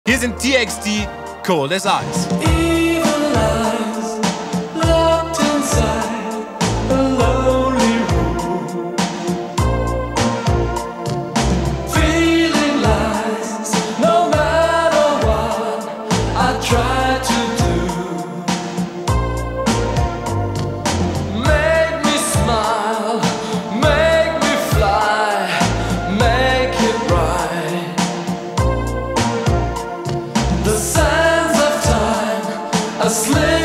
Hier sind TXT, Cold as Ice. Evil eyes locked inside a lonely room. Feeling lies no matter what I try to do. Make me smile, make me fly, make it right. The sands of time are slipping.